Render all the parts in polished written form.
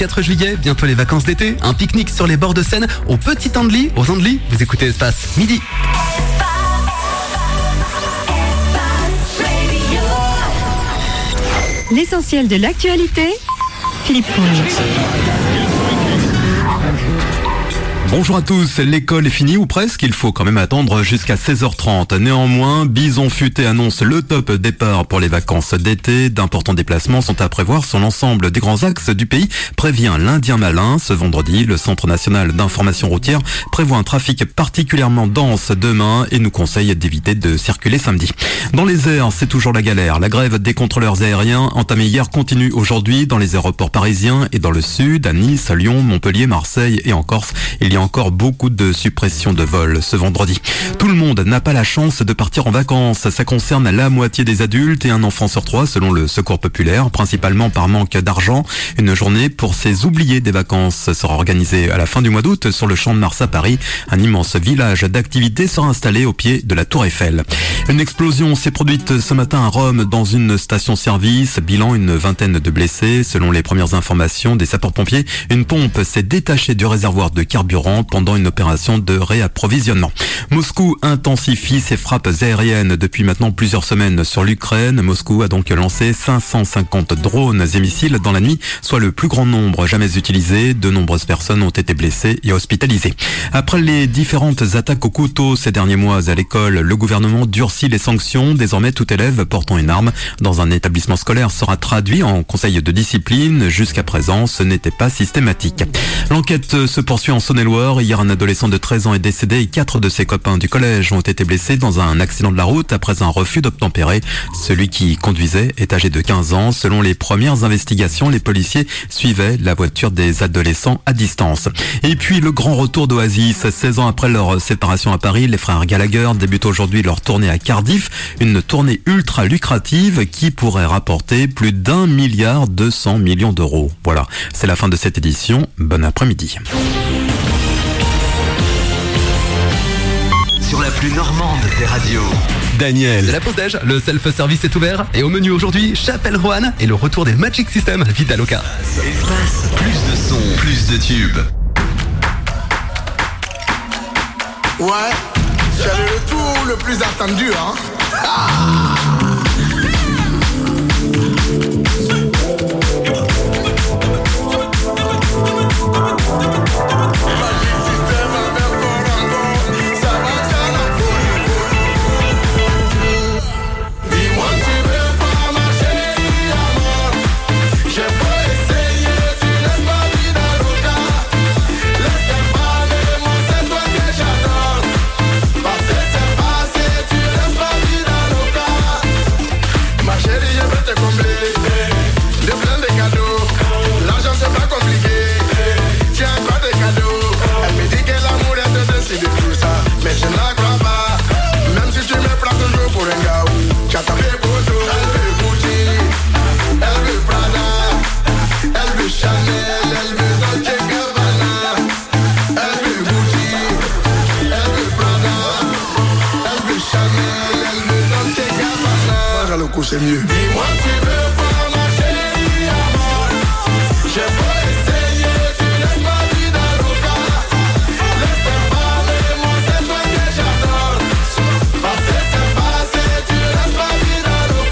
4 juillet, bientôt les vacances d'été, un pique-nique sur les bords de Seine, au Petit Andely, aux Andely, vous écoutez Espace Midi. L'essentiel de l'actualité, Philippe Fonge. Bonjour à tous, l'école est finie ou presque, il faut quand même attendre jusqu'à 16h30. Néanmoins, Bison Futé annonce le top départ pour les vacances d'été. D'importants déplacements sont à prévoir sur l'ensemble des grands axes du pays, prévient l'Indien Malin. Ce vendredi, le Centre national d'information routière prévoit un trafic particulièrement dense demain et nous conseille d'éviter de circuler samedi. Dans les airs, c'est toujours la galère. La grève des contrôleurs aériens entamée hier continue aujourd'hui dans les aéroports parisiens et dans le sud, à Nice, Lyon, Montpellier, Marseille et en Corse. Il y a encore beaucoup de suppressions de vols ce vendredi. Tout le monde n'a pas la chance de partir en vacances. Ça concerne la moitié des adultes et un enfant sur 3 selon le Secours populaire, principalement par manque d'argent. Une journée pour ces oubliés des vacances sera organisée à la fin du mois d'août sur le Champ de Mars à Paris. Un immense village d'activités sera installé au pied de la Tour Eiffel. Une explosion s'est produite ce matin à Rome dans une station-service. Bilan, une vingtaine de blessés. Selon les premières informations des sapeurs-pompiers, une pompe s'est détachée du réservoir de carburant pendant une opération de réapprovisionnement. Moscou intensifie ses frappes aériennes depuis maintenant plusieurs semaines sur l'Ukraine. Moscou a donc lancé 550 drones et missiles dans la nuit, soit le plus grand nombre jamais utilisé. De nombreuses personnes ont été blessées et hospitalisées. Après les différentes attaques au couteau ces derniers mois à l'école, le gouvernement durcit les sanctions. Désormais, tout élève portant une arme dans un établissement scolaire sera traduit en conseil de discipline. Jusqu'à présent, ce n'était pas systématique. L'enquête se poursuit en Saône-et-Loire. Hier, un adolescent de 13 ans est décédé et 4 de ses copains du collège ont été blessés dans un accident de la route après un refus d'obtempérer. Celui qui conduisait est âgé de 15 ans. Selon les premières investigations, les policiers suivaient la voiture des adolescents à distance. Et puis, le grand retour d'Oasis. 16 ans après leur séparation à Paris, les frères Gallagher débutent aujourd'hui leur tournée à Cardiff. Une tournée ultra lucrative qui pourrait rapporter plus d'1,2 milliard d'euros. Voilà, c'est la fin de cette édition. Bon après-midi. Sur la plus normande des radios. Daniel. C'est la pause déj, le self-service est ouvert. Et au menu aujourd'hui, Chapelle Roanne et le retour des Magic System Vitaloka. Espace, plus de sons, plus de tubes. Ouais, c'est le retour le plus attendu, hein. C'est mieux. Dis-moi tu veux voir ma chérie à mort. J'ai pas essayé, tu laisses ma vie dans le cas. Laisse-moi parler, moi c'est toi que j'adore. Passé c'est passé, tu laisses ma vie dans le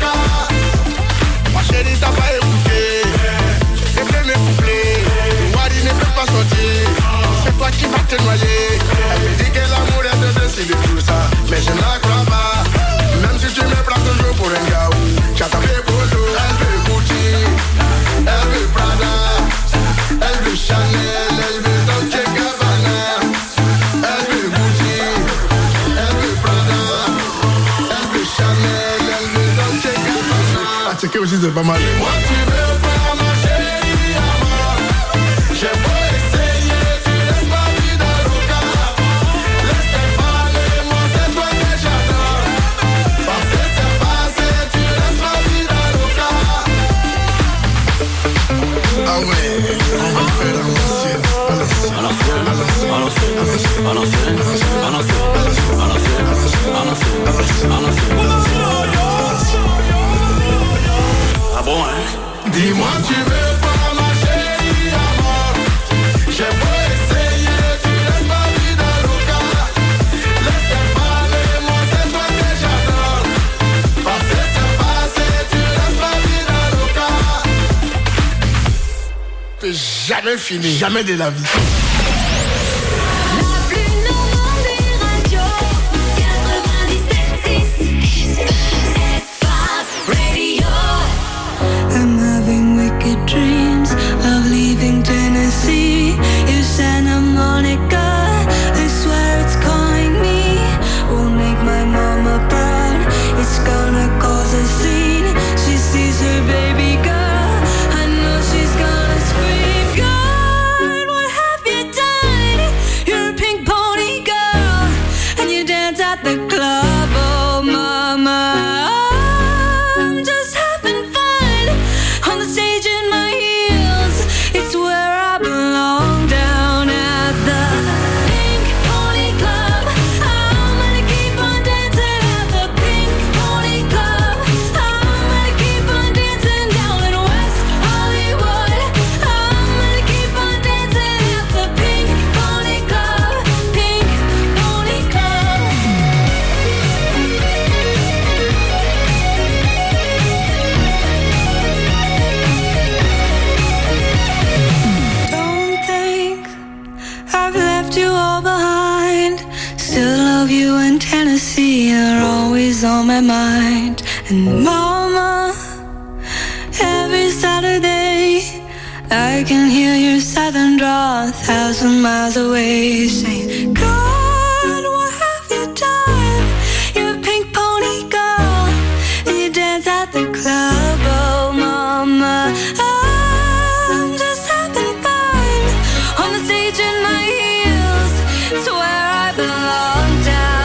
cas. Ma chérie t'as pas écouté. C'est plein de couplets. Wadi ne peut pas sortir. C'est toi qui vas te noyer. Elle me dit que l'amour est de décider tout ça. Mais je ne la crois pas. Même si tu me prends toujours pour un gars. J'attends les photos, elle veut Gucci, elle veut Prada, elle veut Chanel, elle veut Dolce Gabbana, elle veut Gucci, elle veut Prada, elle veut Chanel, elle veut Dolce Gabbana. Ah, checker aussi c'est pas mal. Moi tu veux voir ma chérie à mort. J'ai pas essayé, tu laisses ma vie dans le cas. Laisse-moi parler, moi c'est toi que j'adore. Passé c'est passé, tu laisses ma vie dans le cas. Ah ouais, on va faire à l'ancienne. À l'ancienne, à l'ancienne, à l'ancienne, à l'ancienne, à l'ancienne, à l'ancienne. Ah bon, hein? jamais fini, jamais de la vie. I'm having wicked dreams of leaving Tennessee. You Santa Monica, I swear it's calling me. Won't make my mama proud, it's gonna cause a scene. She sees her baby girl, I know she's gonna scream. God, what have you done? You're a pink pony girl, and you dance at the club, oh mama. Tennessee are always on my mind. And mama, every Saturday I can hear your southern drawl 1,000 miles away, saying, God, what have you done? You're a pink pony girl, and you dance at the club, oh mama. I'm just having fun on the stage in my heels. It's where I belong down.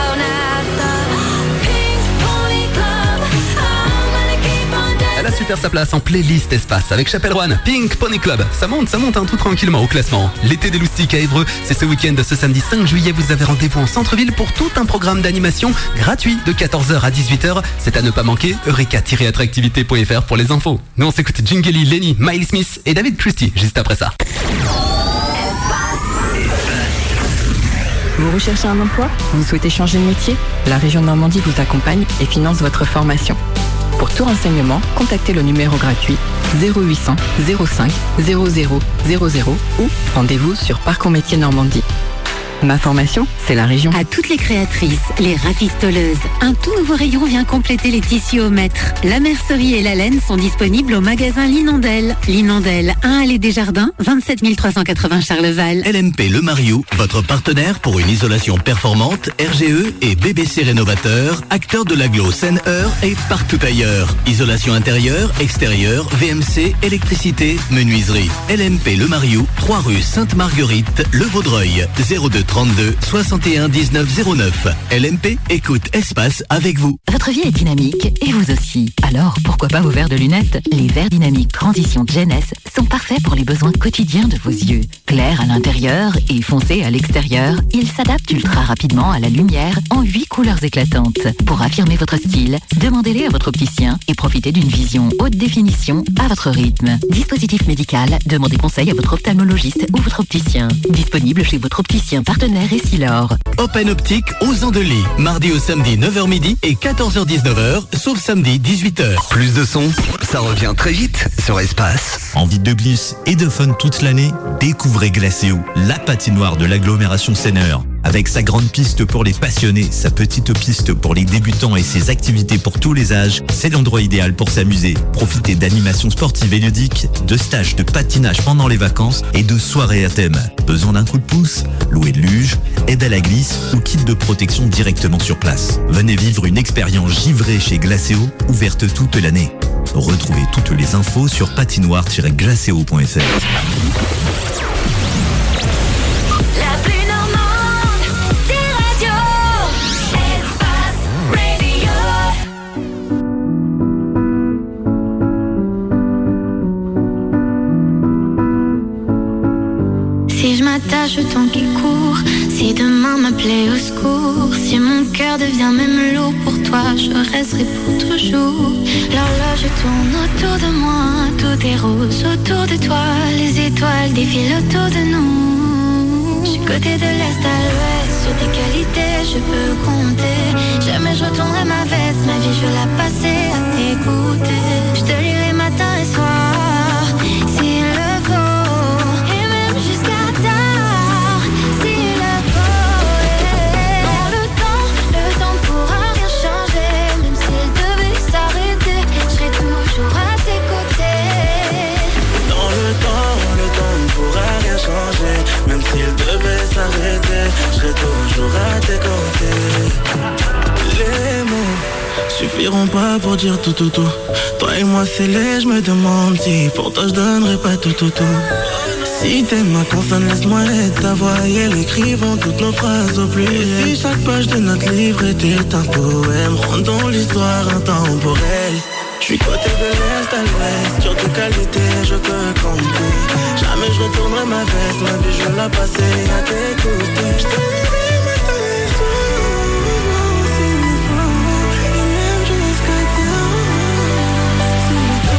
Elle a su faire sa place en playlist espace avec Chapelle Roanne, Pink Pony Club. Ça monte hein, tout tranquillement au classement. L'été des loustiques à Évreux, c'est ce week-end, ce samedi 5 juillet. Vous avez rendez-vous en centre-ville pour tout un programme d'animation gratuit de 14h à 18h. C'est à ne pas manquer, eureka-attractivité.fr pour les infos. Nous on s'écoute Jingeli, Lenny, Miley Smith et David Christie juste après ça. Vous recherchez un emploi? Vous souhaitez changer de métier? La région Normandie vous accompagne et finance votre formation. Pour tout renseignement, contactez le numéro gratuit 0800 05 00 00 ou rendez-vous sur Parcours Métiers Normandie. Ma formation, c'est la région. À toutes les créatrices, les rafistoleuses, un tout nouveau rayon vient compléter les tissus au mètre. La mercerie et la laine sont disponibles au magasin Linondel. Linondel, 1 allée des Jardins, 27 380 Charleval. LMP Le Mariou, votre partenaire pour une isolation performante, RGE et BBC Rénovateur, acteur de l'agglo Seine-Heure et partout ailleurs. Isolation intérieure, extérieure, VMC, électricité, menuiserie. LMP Le Mariou, 3 rue Sainte-Marguerite, Le Vaudreuil, 02 32 61 19 09. LMP, écoute espace avec vous. Votre vie est dynamique et vous aussi. Alors, pourquoi pas vos verres de lunettes? Les verres dynamiques Transition Jeunesse sont parfaits pour les besoins quotidiens de vos yeux. Clairs à l'intérieur et foncés à l'extérieur, ils s'adaptent ultra rapidement à la lumière en 8 couleurs éclatantes. Pour affirmer votre style, demandez-les à votre opticien et profitez d'une vision haute définition à votre rythme. Dispositif médical, demandez conseil à votre ophtalmologiste ou votre opticien. Disponible chez votre opticien partenaire Essilor. Open Optique aux Andelys, mardi au samedi 9h midi et 14h-19h, sauf samedi 18h. Plus de son, ça revient très vite sur Espace. Envie de glisse et de fun toute l'année? Découvrez Glacéo, la patinoire de l'agglomération Seine-Heure. Avec sa grande piste pour les passionnés, sa petite piste pour les débutants et ses activités pour tous les âges, c'est l'endroit idéal pour s'amuser. Profitez d'animations sportives et ludiques, de stages de patinage pendant les vacances et de soirées à thème. Besoin d'un coup de pouce? Louer de luge, aide à la glisse ou kit de protection directement sur place. Venez vivre une expérience givrée chez Glacéo, ouverte toute l'année. Retrouvez toutes les infos sur patinoire-glacéo.fr. Si je m'attache au temps qui court, si demain m'appelait au secours, si mon cœur devient même lourd pour toi, je resterai pour toujours. L'horloge tourne autour de moi, tout est rose autour de toi, les étoiles défilent autour de nous. Je suis côté de l'est à l'ouest, sur tes qualités je peux compter. Jamais je retournerai ma veste, ma vie je veux la passer à t'écouter. Je te lirai matin et soir, s'il le faut. Et suffiront pas pour dire tout. Toi et moi c'est laid, je me demande si pour toi je donnerais pas tout. Si t'aimes ma consonne, laisse-moi être ta voix et elle écrivons toutes nos phrases au plus. Et si chaque page de notre livre était un poème, rendons l'histoire intemporelle. Je suis côté de l'Est à l'Ouest, sur de qualité je peux compter. Jamais je retournerai ma veste, ma vie je vais la passer à t'écouter. Je t'aimerai matin et soir, si une fois, et même jusqu'à demain.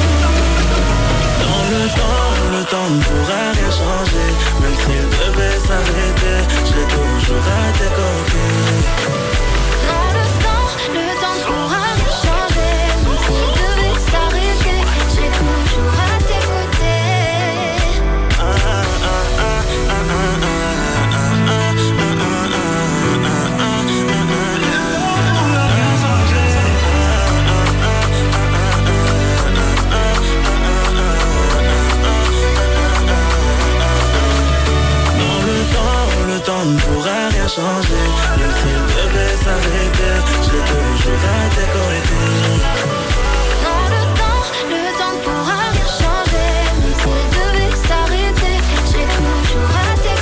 Dans le temps ne pourra rien changer. Même s'il devait s'arrêter, je l'ai toujours à tes côtés. Dans le temps ne pourra rien changer. Même s'il devait s'arrêter, je l'ai toujours à tes côtés. Le temps ne pourra rien changer. Même s'il devait s'arrêter, je l'ai toujours à tes côtés. Dans le temps ne pourra rien changer. Même s'il devait s'arrêter, je l'ai toujours à tes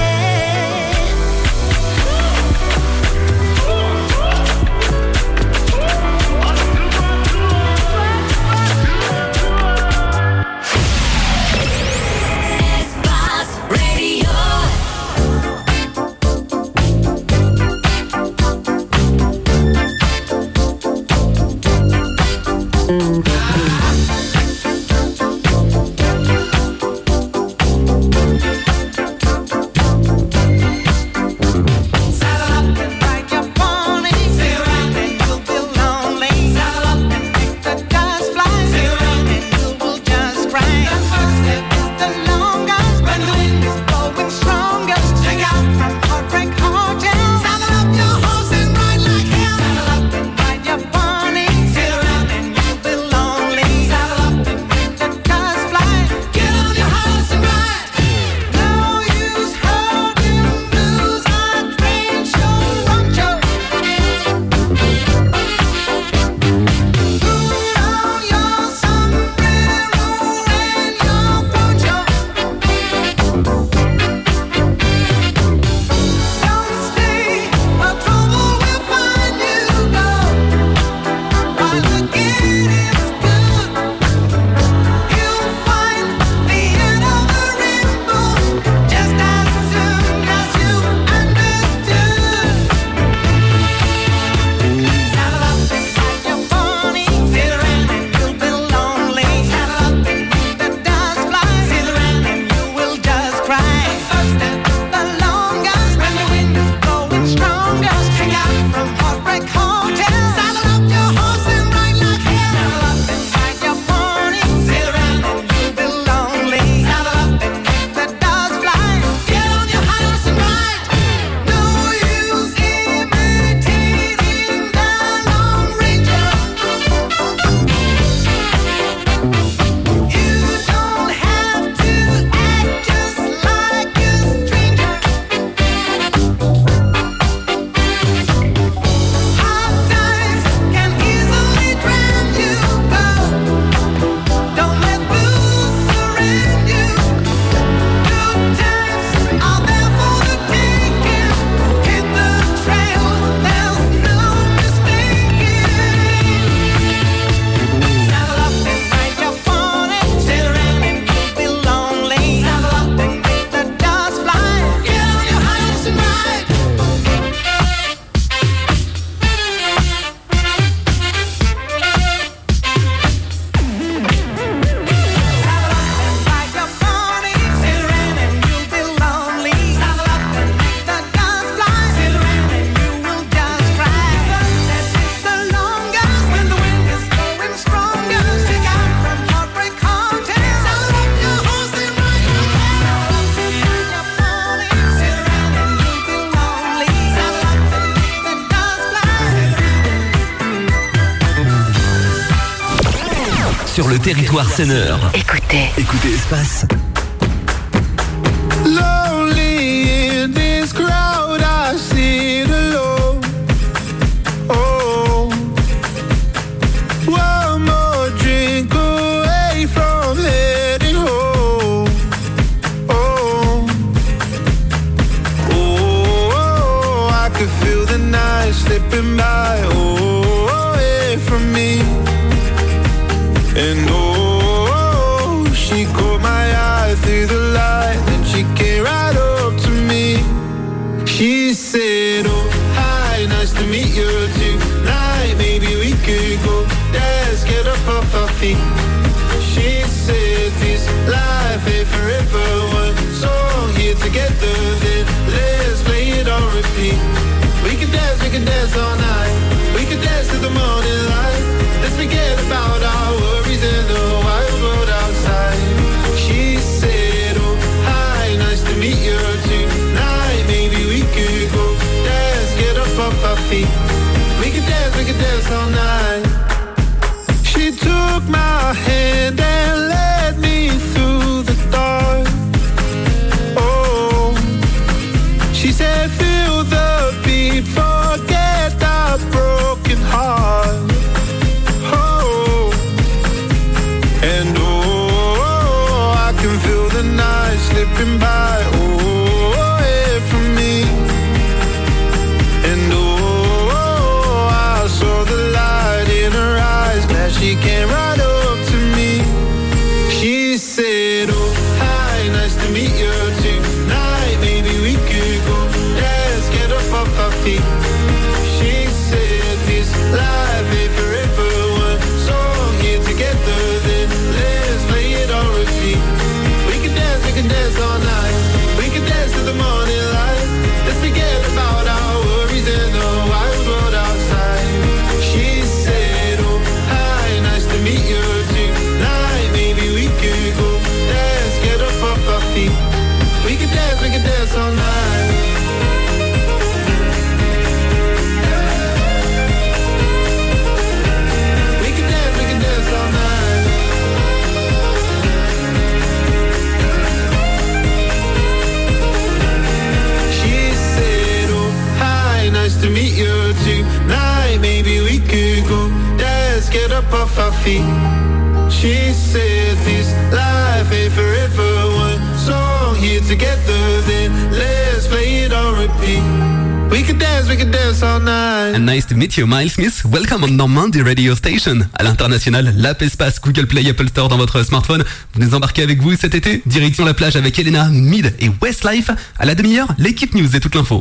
sur le territoire Senneur. Écoutez Espace. Lonely in this crowd, I sit alone. Oh, tonight. Maybe we could go dance, get up off our feet. She said this life ain't forever. One song here together, then let's play it on repeat. We can dance all night. We can dance to the morning light. Let's forget about our worries and the wild world outside. She said, oh, hi, nice to meet you tonight. Maybe we could go dance, get up off our feet. We can dance all night. She took my hand and led me through the dark. Oh, she said, feel the beat, forget the broken heart. Oh, and oh, I can feel the night slipping by. Oh, away from me. And oh, I saw the light in her eyes. Glad she came right up to me. She said, oh, hi, nice to meet you tonight. Maybe we could go dance, get up off our feet. She said this life ain't forever. One song here together, then let's play it on repeat. We can dance all night. We can dance to the morning light. Let's forget about our worries and the wild world outside. She said, oh, hi, nice to meet you tonight. Maybe we could go dance, get up off our feet. We can dance all night. We can dance all night. She said, oh, hi, nice to meet you tonight. Maybe we could go dance, get up off our feet. She said this life ain't forever. One song here together, then let's play it on repeat. We can dance all night. And nice to meet you, Miles Smith. Welcome on Normandie Radio Station. À l'international, l'app Espace, Google Play, Apple Store dans votre smartphone. Vous nous embarquez avec vous cet été. Direction la plage avec Elena, Mid et Westlife. À la demi-heure, l'équipe news et toute l'info.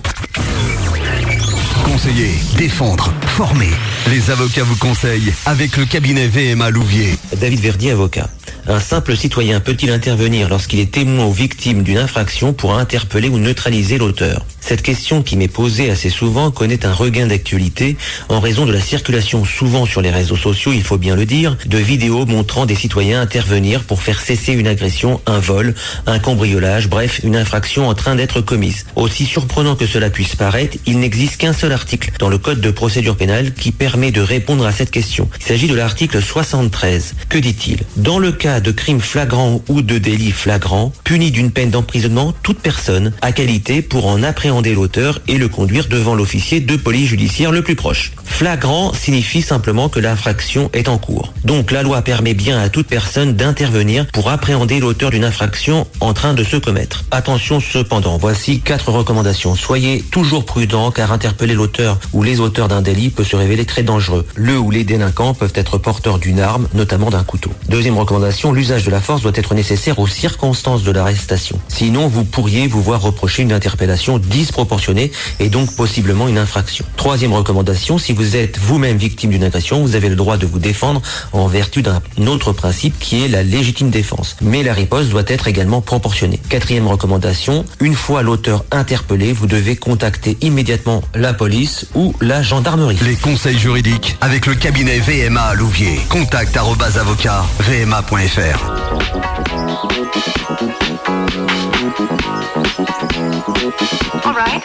Conseiller, défendre, former. Les avocats vous conseillent avec le cabinet VMA Louvier. David Verdier, avocat. Un simple citoyen peut-il intervenir lorsqu'il est témoin ou victime d'une infraction pour interpeller ou neutraliser l'auteur ? Cette question qui m'est posée assez souvent connaît un regain d'actualité en raison de la circulation souvent sur les réseaux sociaux, il faut bien le dire, de vidéos montrant des citoyens intervenir pour faire cesser une agression, un vol, un cambriolage, bref, une infraction en train d'être commise. Aussi surprenant que cela puisse paraître, il n'existe qu'un seul article dans le Code de procédure pénale qui permet de répondre à cette question. Il s'agit de l'article 73. Que dit-il ? Dans le cas de crimes flagrants ou de délits flagrants, punis d'une peine d'emprisonnement, toute personne a qualité pour en appréhender l'auteur et le conduire devant l'officier de police judiciaire le plus proche. Flagrant signifie simplement que l'infraction est en cours. Donc la loi permet bien à toute personne d'intervenir pour appréhender l'auteur d'une infraction en train de se commettre. Attention cependant, voici 4 recommandations. Soyez toujours prudents car interpeller l'auteur ou les auteurs d'un délit peut se révéler très dangereux. Le ou les délinquants peuvent être porteurs d'une arme, notamment d'un couteau. Deuxième recommandation, l'usage de la force doit être nécessaire aux circonstances de l'arrestation. Sinon, vous pourriez vous voir reprocher une interpellation disproportionnée et donc possiblement une infraction. Troisième recommandation, si vous êtes vous-même victime d'une agression, vous avez le droit de vous défendre en vertu d'un autre principe qui est la légitime défense. Mais la riposte doit être également proportionnée. Quatrième recommandation, une fois l'auteur interpellé, vous devez contacter immédiatement la police ou la gendarmerie. Les conseils juridiques avec le cabinet VMA à Louvier. Contact @avocat-vma.fr. All right.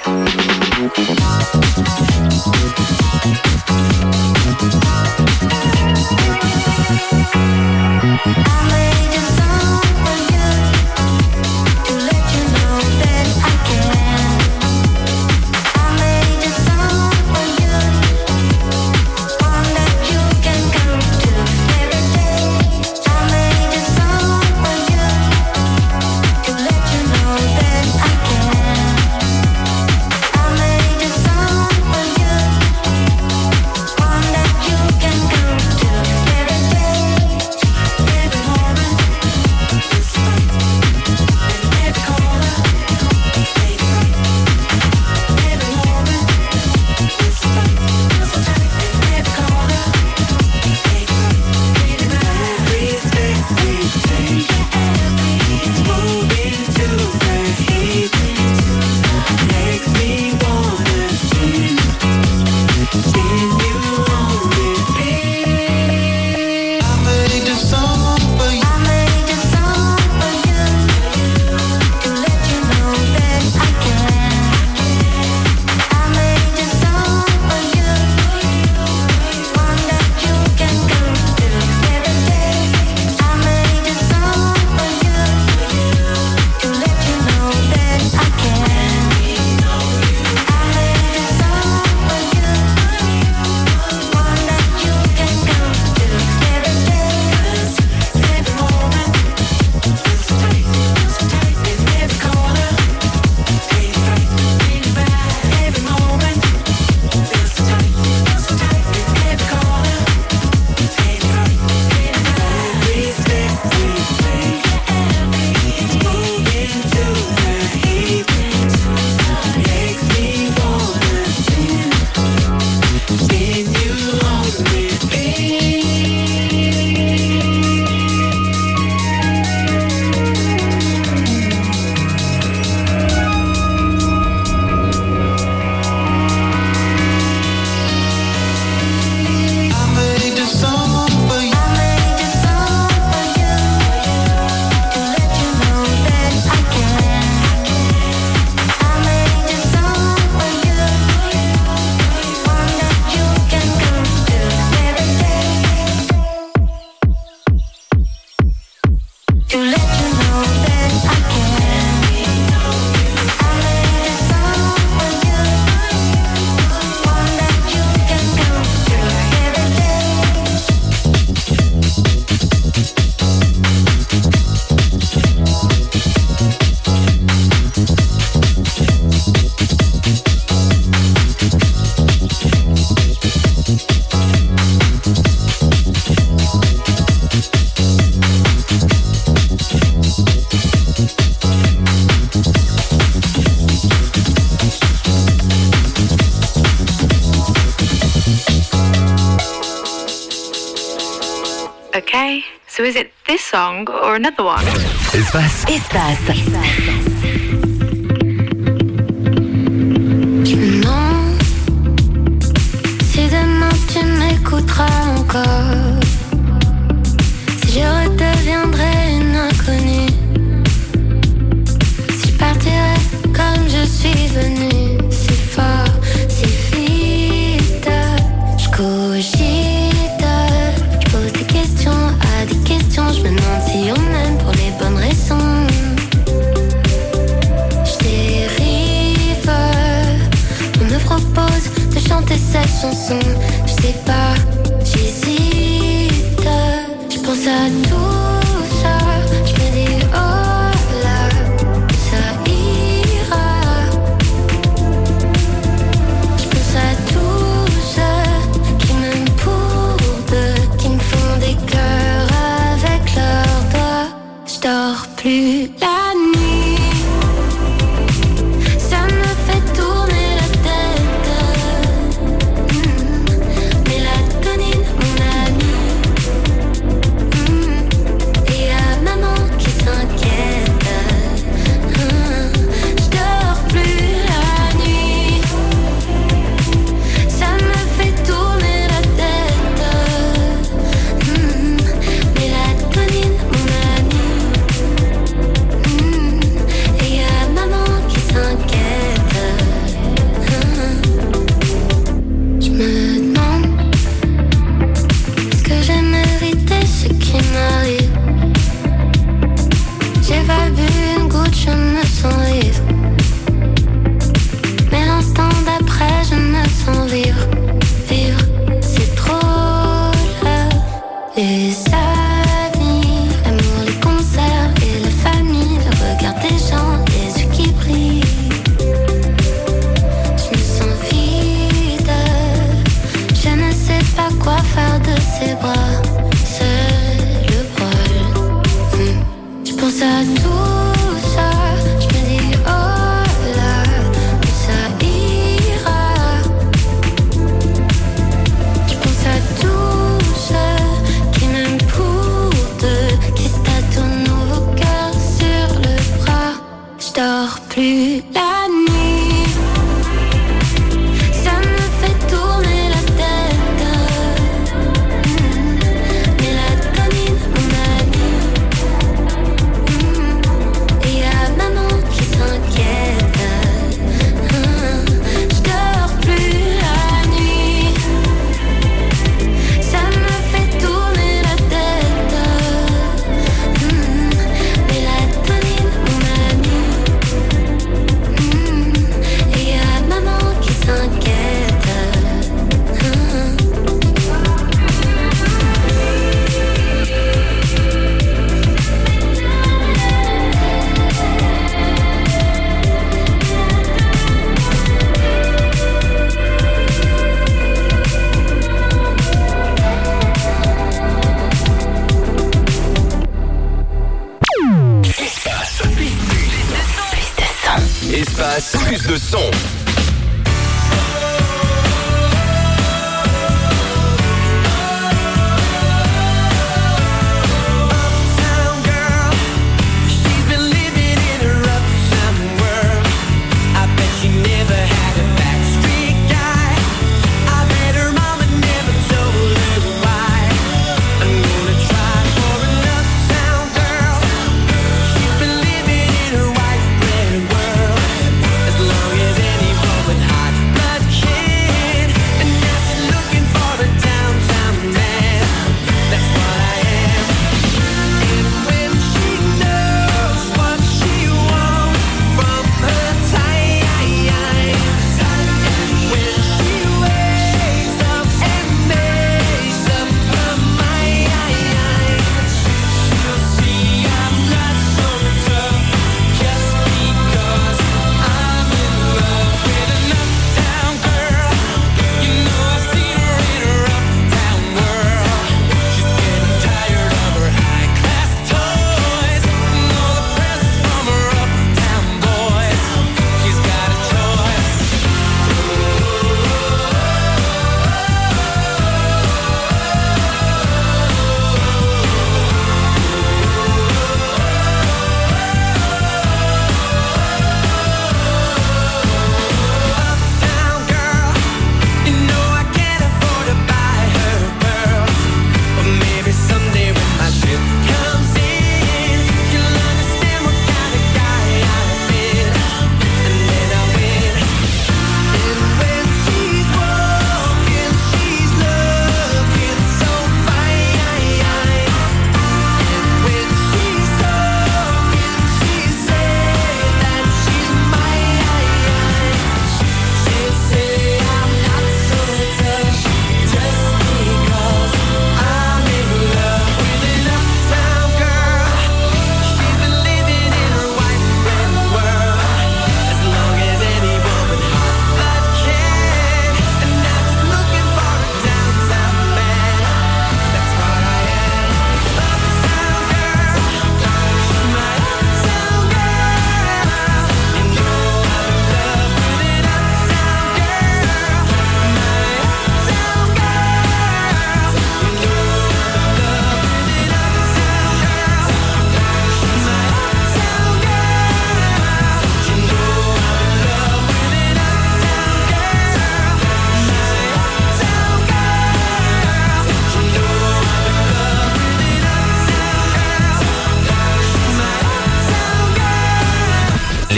I Okay, so is it this song or another one? Espace. Je me demande si demain tu m'écouteras encore, si je redeviendrai une inconnue, si je partirai comme je suis venue, si fort, si vite, je cogite, je pose des questions à des questions, je me demande si on m'aime pour les bonnes raisons. Je dérive, on me propose de chanter cette chanson, je sais pas, j'hésite, je pense à tout ça, je me dis oh là, ça ira, je pense à tous ceux qui m'aiment pour deux, qui me font des cœurs avec leurs doigts, je dors plus la nuit, ça me fait tourner la tête, mélatonine mon ami, et y'a maman qui s'inquiète, je dors plus la nuit, ça me fait tourner la tête, mélatonine mon ami, et y'a maman qui s'inquiète, je me demande est-ce que j'ai mérité ce qui m'arrive. J'ai pas bu une goutte, je me sens ivre, mais l'instant d'après je me sens vivre. Vivre, c'est trop là. Les amis, l'amour, les concerts et la famille, le regard des gens, les yeux qui brillent. Je me sens vide, je ne sais pas quoi faire de ces bras. C'est le bol. Je pense à tout ça, je me dis oh là, ça ira. Je pense à tous ceux qui m'aiment pour deux, qui se tâtonnent nos cœurs sur le bras. Je dors plus la nuit, ça me fait tourner la tête, mélatonine mon ami, et y'a maman qui s'inquiète, je dors plus la nuit, ça me fait tourner la tête, mélatonine mon ami, et y'a maman qui s'inquiète. Espace, plus de son. As long as any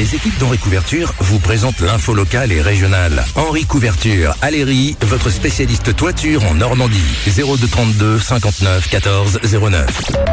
Les équipes d'Henri Couverture vous présentent l'info locale et régionale. Henri Couverture, Aléry, votre spécialiste toiture en Normandie. 02 32 59 14 09.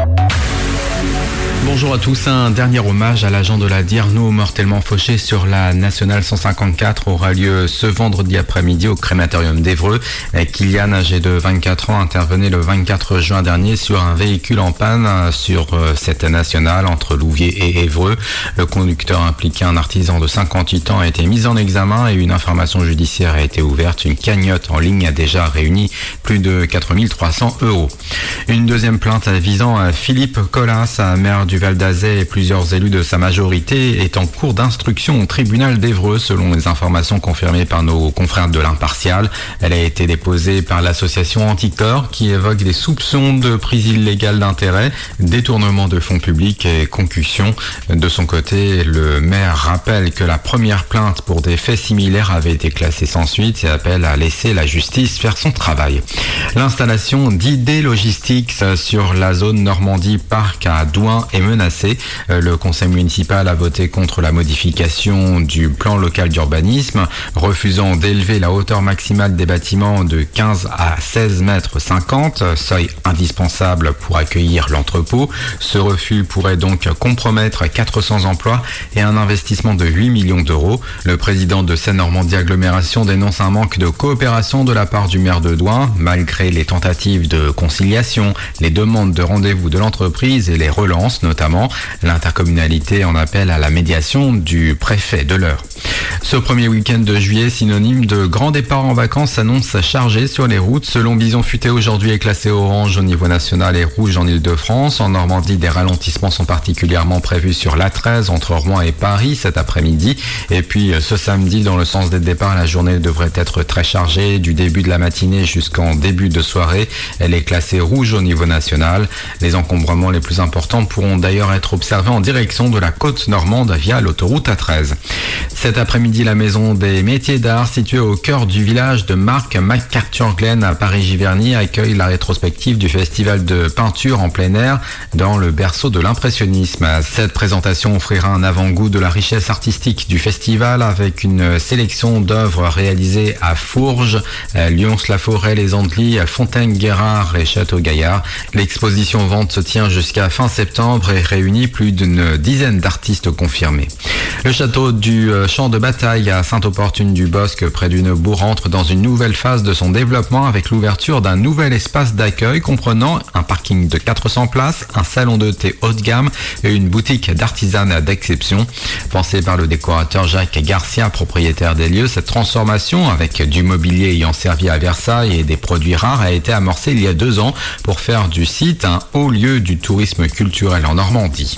Bonjour à tous, un dernier hommage à l'agent de la Dierno mortellement fauché sur la Nationale 154 aura lieu ce vendredi après-midi au crématorium d'Évreux. Kylian, âgé de 24 ans, intervenait le 24 juin dernier sur un véhicule en panne sur cette nationale entre Louviers et Évreux. Le conducteur impliqué, un artisan de 58 ans, a été mis en examen et une information judiciaire a été ouverte. Une cagnotte en ligne a déjà réuni plus de 4 300 €. Une deuxième plainte visant Philippe Collas, maire du Val d'Azay, et plusieurs élus de sa majorité est en cours d'instruction au tribunal d'Évreux selon les informations confirmées par nos confrères de l'Impartial. Elle a été déposée par l'association Anticorps qui évoque des soupçons de prise illégale d'intérêt, détournement de fonds publics et concussion. De son côté, le maire rappelle que la première plainte pour des faits similaires avait été classée sans suite et appelle à laisser la justice faire son travail. L'installation d'ID Logistics sur la zone Normandie Parc à Douin est menacée. Le conseil municipal a voté contre la modification du plan local d'urbanisme, refusant d'élever la hauteur maximale des bâtiments de 15 à 16 mètres 50, seuil indispensable pour accueillir l'entrepôt. Ce refus pourrait donc compromettre 400 emplois et un investissement de 8 millions d'euros. Le président de Seine-Normandie Agglomération dénonce un manque de coopération de la part du maire de Douin, malgré les tentatives de conciliation, les demandes de rendez-vous de l'entreprise et les relances notamment. L'intercommunalité en appelle à la médiation du préfet de l'Eure. Ce premier week-end de juillet, synonyme de grand départ en vacances, s'annonce chargé sur les routes. Selon Bison Futé, aujourd'hui est classé orange au niveau national et rouge en Ile-de-France. En Normandie, des ralentissements sont particulièrement prévus sur l'A13 entre Rouen et Paris cet après-midi. Et puis ce samedi, dans le sens des départs, la journée devrait être très chargée du début de la matinée jusqu'en début de soirée. Elle est classée rouge au niveau national. Les encombrements les plus importants pourront d'ailleurs être observés en direction de la côte normande via l'autoroute A13. Cet après-midi, la maison des métiers d'art située au cœur du village de Mark MacArthur Glen à Paris-Giverny accueille la rétrospective du festival de peinture en plein air dans le berceau de l'impressionnisme. Cette présentation offrira un avant-goût de la richesse artistique du festival avec une sélection d'œuvres réalisées à Fourges, Lyons-la-Forêt, les Andelys, Fontaine-Guérard et Château-Gaillard. L'exposition vente se tient jusqu'à fin septembre et réunit plus d'une dizaine d'artistes confirmés. Le château du Champ de Bataille à Sainte-Opportune-du-Bosc près d'une bourre entre dans une nouvelle phase de son développement avec l'ouverture d'un nouvel espace d'accueil comprenant un parking de 400 places, un salon de thé haut de gamme et une boutique d'artisanat d'exception. Pensée par le décorateur Jacques Garcia, propriétaire des lieux, cette transformation avec du mobilier ayant servi à Versailles et des produits rares a été amorcée il y a 2 ans pour faire du site un haut lieu du tourisme culturel en Normandie.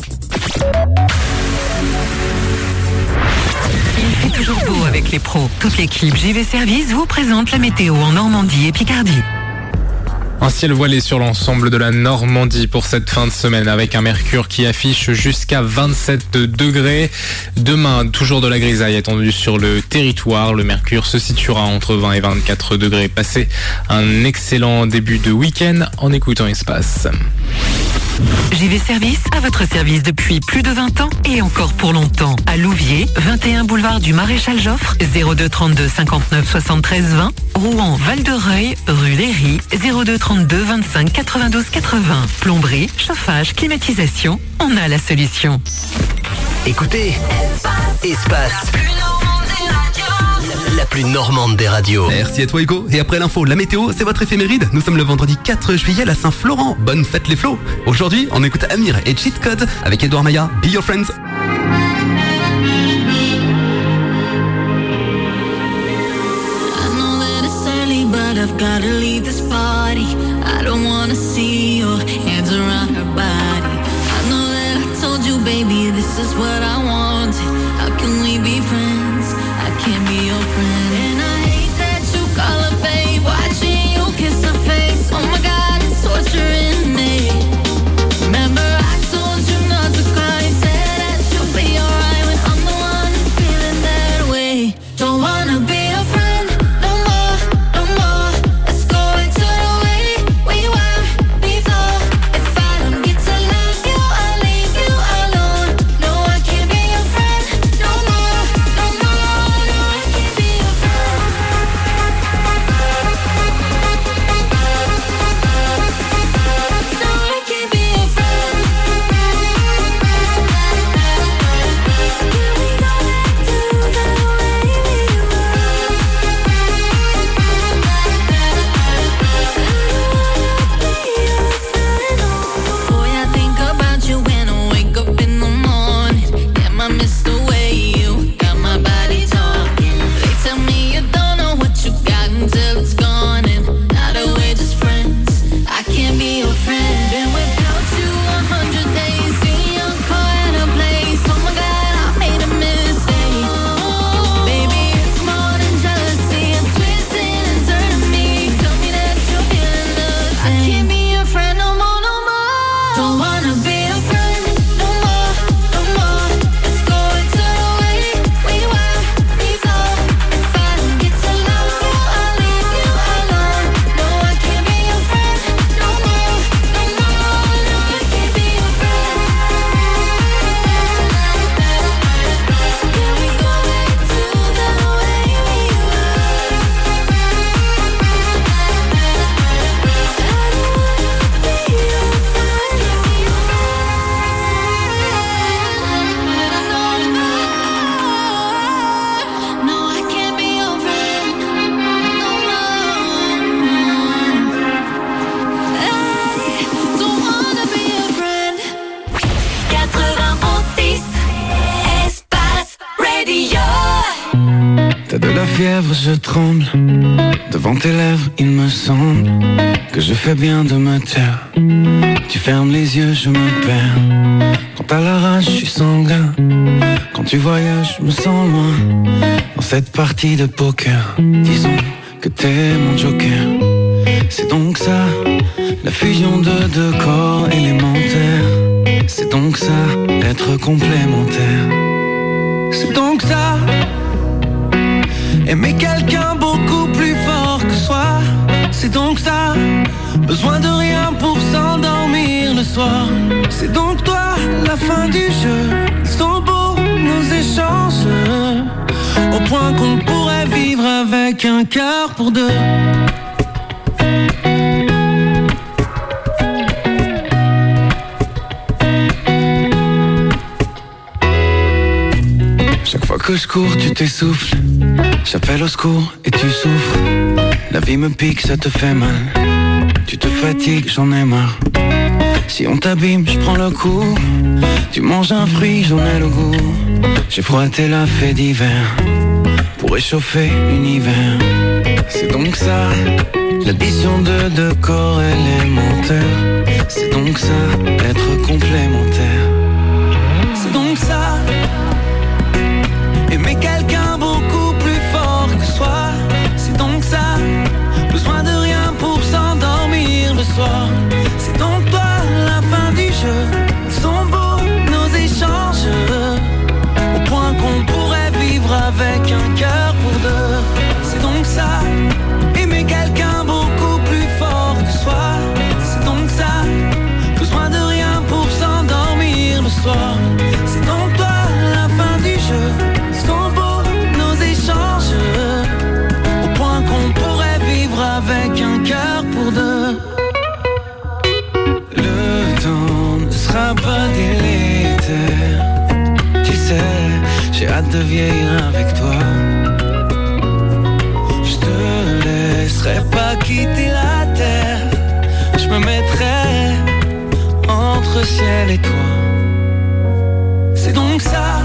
Il fait toujours beau avec les pros. Toute l'équipe JV Service vous présente la météo en Normandie et Picardie. Un ciel voilé sur l'ensemble de la Normandie pour cette fin de semaine avec un mercure qui affiche jusqu'à 27 degrés. Demain, toujours de la grisaille attendue sur le territoire. Le mercure se situera entre 20 et 24 degrés. Passez un excellent début de week-end en écoutant Espace. JV Service à votre service depuis plus de 20 ans et encore pour longtemps. À Louviers, 21 boulevard du Maréchal Joffre, 02 32 59 73 20. Rouen, Val-de-Reuil, rue Léry, 02 32 25 92 80. Plomberie, chauffage, climatisation, on a la solution. Écoutez, Espace. La plus normande des radios. Merci à toi Hugo. Et après l'info, la météo, c'est votre éphéméride. Nous sommes le vendredi 4 juillet à Saint-Florent. Bonne fête les flots. Aujourd'hui, on écoute Amir et Cheat Code avec Edouard Maya. Be Your Friends. But I've gotta leave this party. I don't wanna see your hands around her body. I know that I told you, baby, this is what I wanted. How can we be friends? I can't be your friend. And I hate that you call her babe, watching you kiss her face. Oh my God, it's torturing me. Remember I told you not to cry, said that you'll be alright when I'm the one who's feeling that way. Don't wanna be your friend. Can't je tremble. Devant tes lèvres, il me semble que je fais bien de me taire. Tu fermes les yeux, je me perds. Quand t'as la rage, je suis sanguin. Quand tu voyages, je me sens loin. Dans cette partie de poker, disons que t'es mon joker. C'est donc ça, la fusion de deux corps élémentaires. C'est donc ça, être complémentaire. C'est donc ça, aimer quelqu'un beaucoup plus fort que soi. C'est donc ça, besoin de rien pour s'endormir le soir. C'est donc toi, la fin du jeu. Ils sont beaux nos échanges, au point qu'on pourrait vivre avec un cœur pour deux. Chaque fois que je cours, tu t'essouffles. J'appelle au secours et tu souffres. La vie me pique, ça te fait mal. Tu te fatigues, j'en ai marre. Si on t'abîme, je prends le coup. Tu manges un fruit, j'en ai le goût. J'ai froid, t'es la fée d'hiver pour réchauffer l'univers. C'est donc ça, l'addition de deux corps élémentaires. C'est donc ça, être complémentaire. C'est donc ça, aimer quelqu'un beaucoup plus fort que soi. C'est donc ça, besoin de rien pour s'endormir le soir. C'est donc toi, la fin du jeu. Ils sont beaux nos échanges, au point qu'on pourrait vivre avec un cœur pour deux. C'est donc ça, aimer quelqu'un beaucoup plus fort que soi. C'est donc ça, besoin de rien pour s'endormir le soir. C'est donc toi, la fin du jeu. Avec un cœur pour deux. Le temps ne sera pas délétère. Tu sais, j'ai hâte de vieillir avec toi. Je te laisserai pas quitter la terre. Je me mettrai entre ciel et toi. C'est donc ça,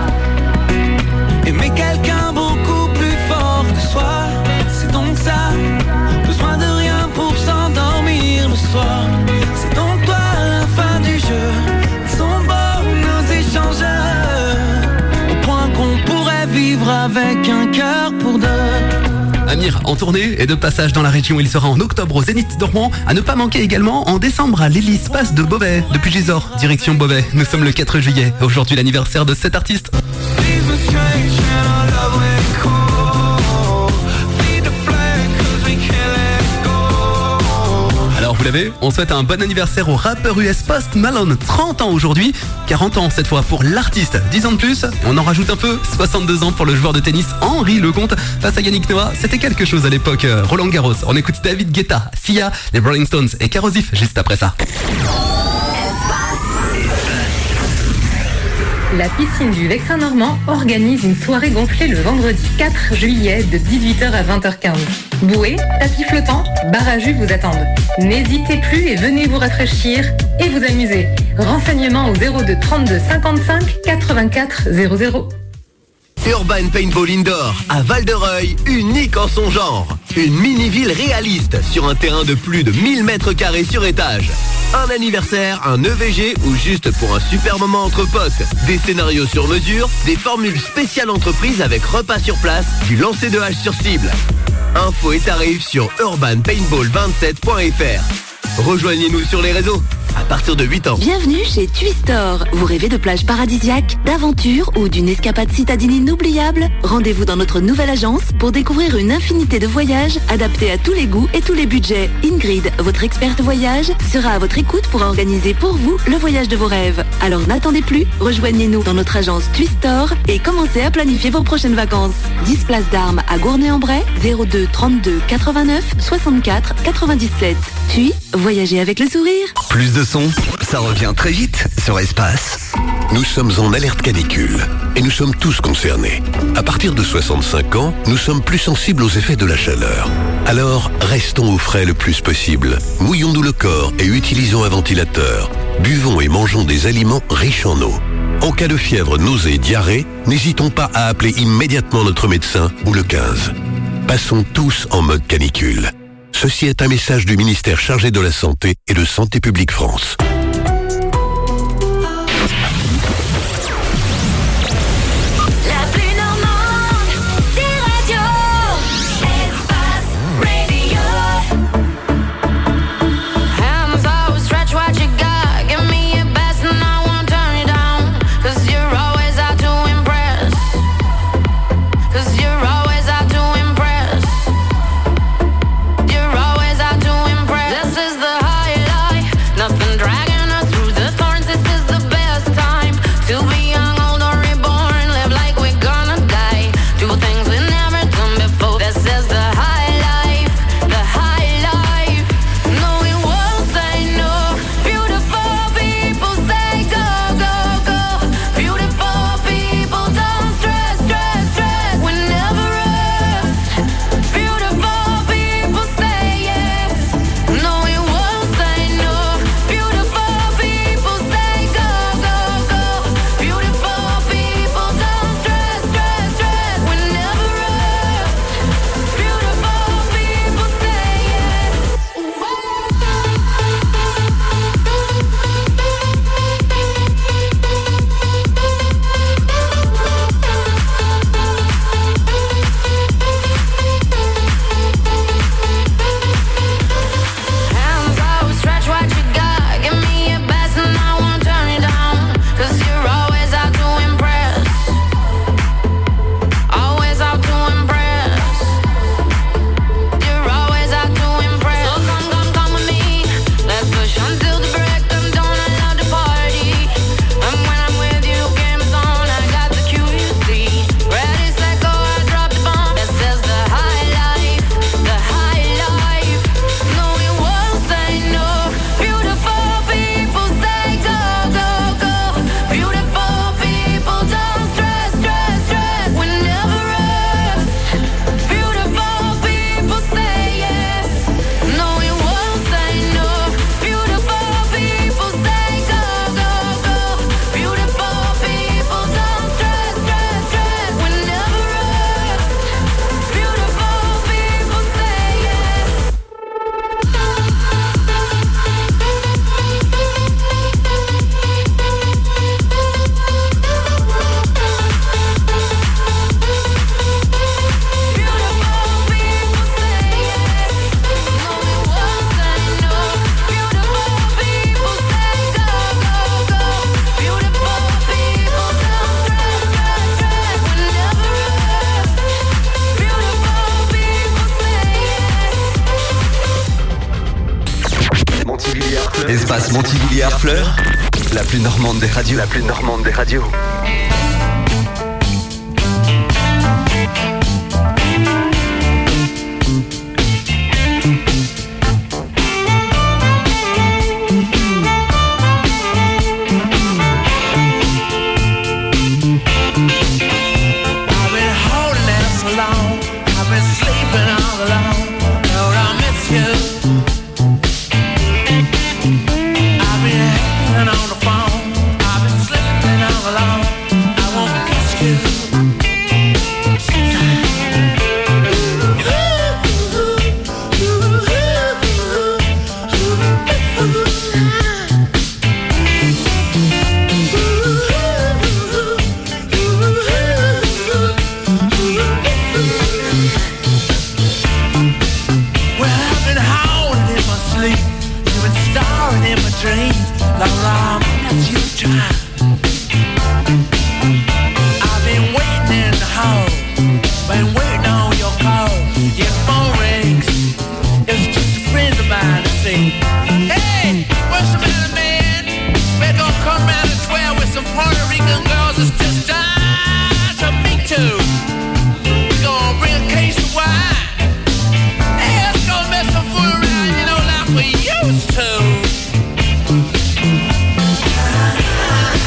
aimer quelqu'un beaucoup plus fort que soi. C'est donc ça, besoin de rien pour s'endormir le soir. C'est donc toi, la fin du jeu. Ils sont beaux nos échanges, au point qu'on pourrait vivre avec un cœur pour deux. Amir en tournée et de passage dans la région. Il sera en octobre au Zénith de Rouen. À ne pas manquer également en décembre à l'Hélice-Passe de Beauvais. Depuis Gisors, direction Beauvais. Nous sommes le 4 juillet. Aujourd'hui l'anniversaire de cet artiste. Alors vous l'avez, on souhaite un bon anniversaire au rappeur US Post Malone, 30 ans aujourd'hui, 40 ans cette fois pour l'artiste, 10 ans de plus, et on en rajoute un peu, 62 ans pour le joueur de tennis Henri Lecomte face à Yannick Noah. C'était quelque chose à l'époque, Roland Garros. On écoute David Guetta, Sia, les Rolling Stones et Corrosif juste après ça. La piscine du Vexin Normand organise une soirée gonflée le vendredi 4 juillet de 18h à 20h15. Bouées, tapis flottants, bar à jus vous attendent. N'hésitez plus et venez vous rafraîchir et vous amuser. Renseignements au 02 32 55 84 00. Urban Paintball Indoor à Val-de-Reuil, unique en son genre. Une mini-ville réaliste sur un terrain de plus de 1000 mètres carrés sur étage. Un anniversaire, un EVG ou juste pour un super moment entre potes. Des scénarios sur mesure, des formules spéciales entreprises avec repas sur place, du lancer de hache sur cible. Infos et tarifs sur urbanpaintball27.fr. Rejoignez-nous sur les réseaux. À partir de 8 ans. Bienvenue chez Twistor. Vous rêvez de plages paradisiaques, d'aventures ou d'une escapade citadine inoubliable? Rendez-vous dans notre nouvelle agence pour découvrir une infinité de voyages adaptés à tous les goûts et tous les budgets. Ingrid, votre experte voyage, sera à votre écoute pour organiser pour vous le voyage de vos rêves. Alors n'attendez plus, rejoignez-nous dans notre agence Twistor et commencez à planifier vos prochaines vacances. 10 places d'Armes à Gournay-en-Bray, 02 32 89 64 97. Puis, voyagez avec le sourire. Plus de son, ça revient très vite sur Espace. Nous sommes en alerte canicule et nous sommes tous concernés. À partir de 65 ans, nous sommes plus sensibles aux effets de la chaleur. Alors, restons au frais le plus possible. Mouillons-nous le corps et utilisons un ventilateur. Buvons et mangeons des aliments riches en eau. En cas de fièvre, nausée, diarrhée, n'hésitons pas à appeler immédiatement notre médecin ou le 15. Passons tous en mode canicule. Ceci est un message du ministère chargé de la Santé et de Santé publique France. Espace Montivilliers-Harfleur, la plus normande des radios. La plus normande des radios. We used to.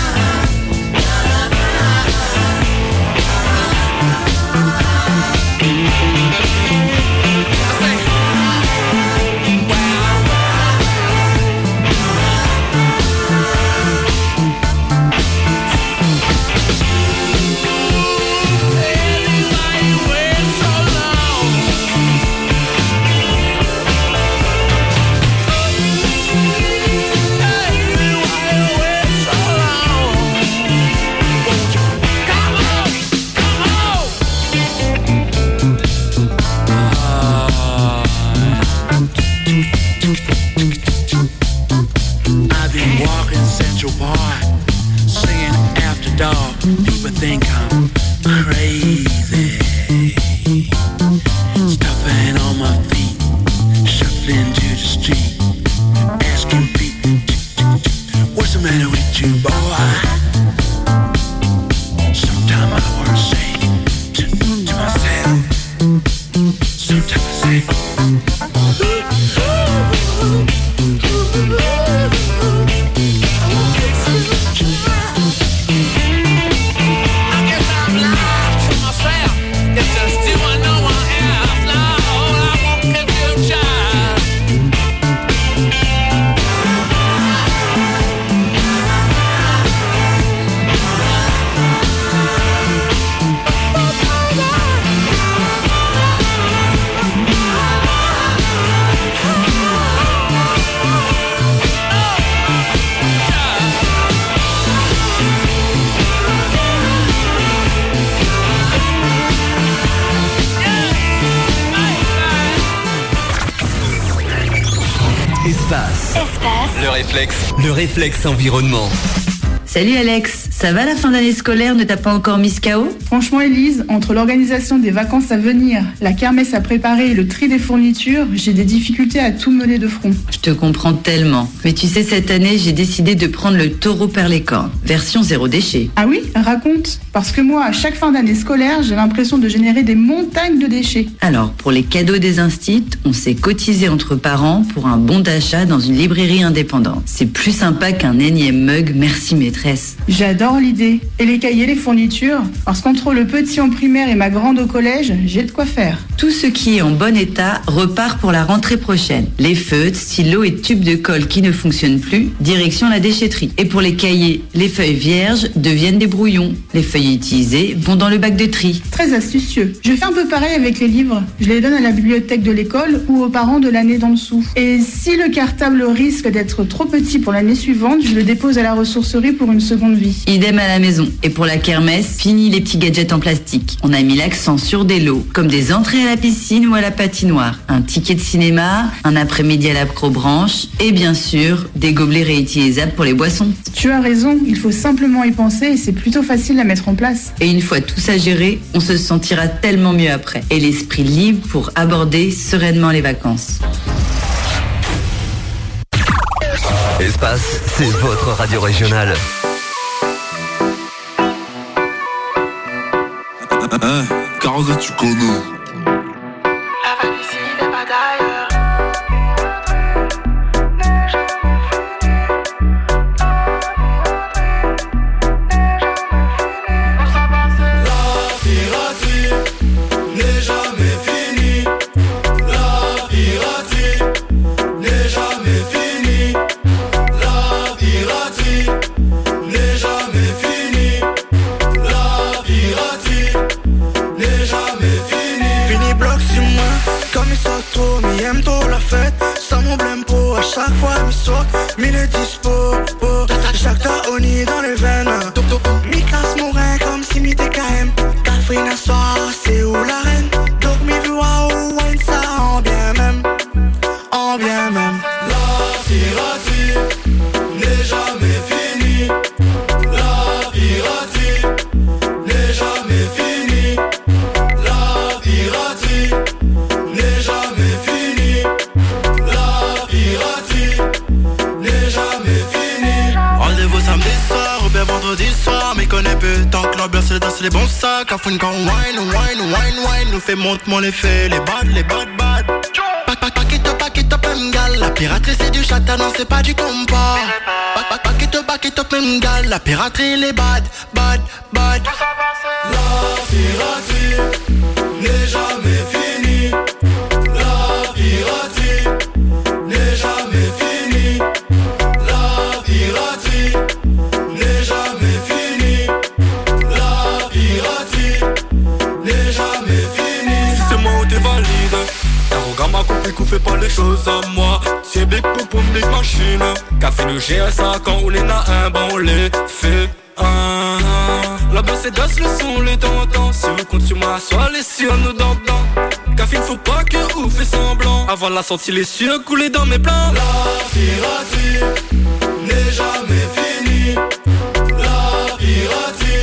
dog. People think I'm crazy. Stuffing on my feet, shuffling to the street, asking people, what's the matter with you, boy? Sometimes I wanna say to myself, sometimes I say, Le réflexe environnement. Salut Alex, ça va la fin d'année scolaire, ne t'as pas encore mis KO? Franchement Elise, entre l'organisation des vacances à venir, la kermesse à préparer et le tri des fournitures, j'ai des difficultés à tout mener de front. Je te comprends tellement. Mais tu sais, cette année, j'ai décidé de prendre le taureau par les cornes, version zéro déchet. Ah oui? Raconte. Parce que moi, à chaque fin d'année scolaire, j'ai l'impression de générer des montagnes de déchets. Alors, pour les cadeaux des instits, on s'est cotisé entre parents pour un bon d'achat dans une librairie indépendante. C'est plus sympa qu'un énième mug merci maîtresse. J'adore l'idée. Et les cahiers, les fournitures? Parce qu'entre le petit en primaire et ma grande au collège, j'ai de quoi faire. Tout ce qui est en bon état repart pour la rentrée prochaine. Les feutres, stylos et tubes de colle qui ne fonctionnent plus, direction la déchetterie. Et pour les cahiers, les feuilles vierges deviennent des brouillons. Les feuilles utilisées vont dans le bac de tri. Très astucieux. Je fais un peu pareil avec les livres. Je les donne à la bibliothèque de l'école ou aux parents de l'année d'en dessous. Et si le cartable risque d'être trop petit pour l'année suivante, je le dépose à la ressourcerie pour une seconde vie. Idem à la maison. Et pour la kermesse, fini les petits gadgets en plastique. On a mis l'accent sur des lots, comme des entrées à la piscine ou à la patinoire, un ticket de cinéma, un après-midi à l'acrobranche et bien sûr, des gobelets réutilisables pour les boissons. Tu as raison, il faut simplement y penser et c'est plutôt facile à mettre en place. Et une fois tout ça géré, on se sentira tellement mieux après. Et l'esprit libre pour aborder sereinement les vacances. Espace, c'est votre radio régionale. Carrosé, tu connais. La vague ici n'est pas d'ailleurs. La piraterie n'est jamais finie. La piraterie n'est jamais finie. La piraterie n'est jamais finie. La piraterie n'est jamais finie. Fini bloc sur moi, comme il sort trop, mais aime trop la fête. Sans mon blême pro, à chaque fois il sort, mais le dispo. Jacques Taoni dans les veines. Mi casse mon rein comme si mi TKM. Catherine à soir, c'est où la reine? Donc mi voix ou wine ça en bien même. En bien même. La piraterie n'est jamais finie. La piraterie n'est jamais finie. La piraterie n'est jamais finie. La piraterie n'est jamais finie. Rendez-vous samedi soir ou bien vendredi soir. Mais connais peu tant que l'ambiance c'est danser les bons sacs. À fond quand wine nous fait monte mon effet. Les bad Pack it up même gal. La piraterie c'est du chata, non c'est pas du compas. Pack it up même gal. La piraterie les bad. La piraterie n'est jamais finie. La piraterie n'est jamais finie. La piraterie n'est jamais finie. La piraterie n'est jamais finie. Si c'est moi ou t'es valide. Arrogant m'a coupé, fait pas les choses à moi. C'est big poum big machine. Café nous gère ça quand on les a un bon on les fait. La baisse c'est d'os, le son, les dents. Si vous comptez sur moi, soit les cieux nous dedans. Café, faut pas que vous fait semblant. Avant la sortie, les cieux couler dans mes plans. La piraterie n'est jamais finie. La piraterie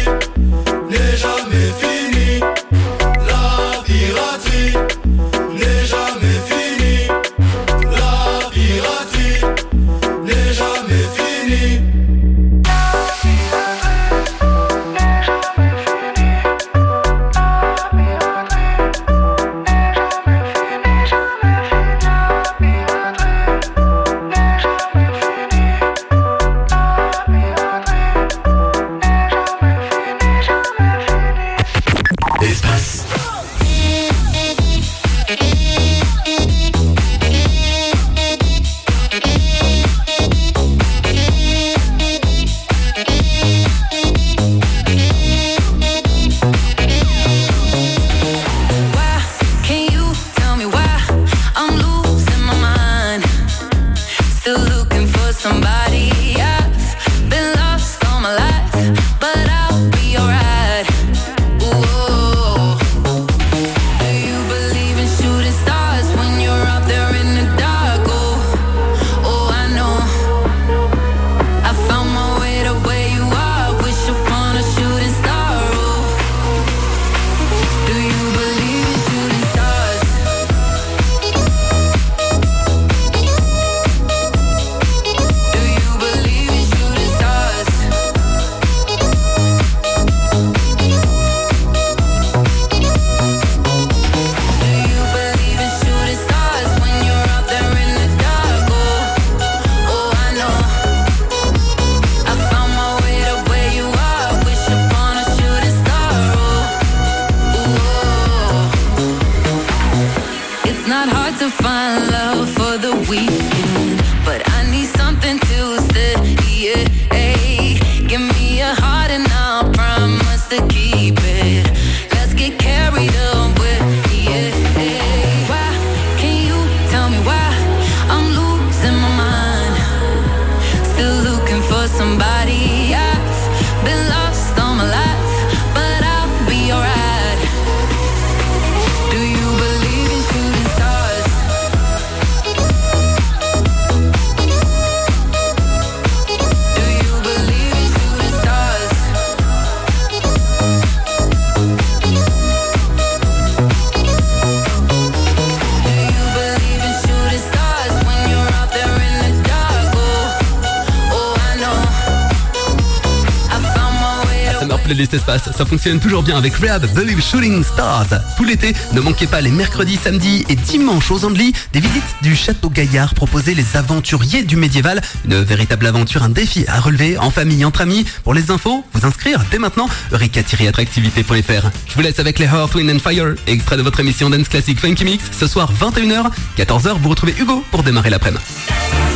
Still looking for somebody. I've been lost all my life, but I'll be alright. Ooh. Do you believe in shooting stars when you're out there in the dark? Oh, I know. I found my way to where you are. Wish upon a shooting star. Oh, do you believe in shooting stars? Do you believe in shooting stars? Do you believe in shooting stars when you're out there in the dark? Oh, I know. I found my way to where you are. Wish upon a shooting star. Oh. It's not hard to find love for the weekend, but I need something to steady. Give me a heart and I'll promise to keep it. Let's get carried away. Why can you tell me why I'm losing my mind? Still looking for somebody. I've been lost all my life, but I'll be alright. Do you believe in shooting stars? Do you believe in shooting stars? Do you believe in shooting stars when you're out there in the dark? Oh, I know. I found my way to Summer Playlist Espace, ça fonctionne toujours bien avec Rehab, Believe Shooting Stars. Tout l'été, ne manquez pas les mercredis, samedis et dimanches aux Andelys, des visites du Château Gaillard proposées les aventuriers du médiéval. Une véritable aventure, un défi à relever en famille, entre amis. Pour les infos, vous inscrire dès maintenant, eureka-attractivité.fr. Je vous laisse avec les Earth, Wind and Fire, extrait de votre émission Dance Classic Funky Mix. Ce soir 21h, 14h, vous retrouvez Hugo pour démarrer l'après-midi.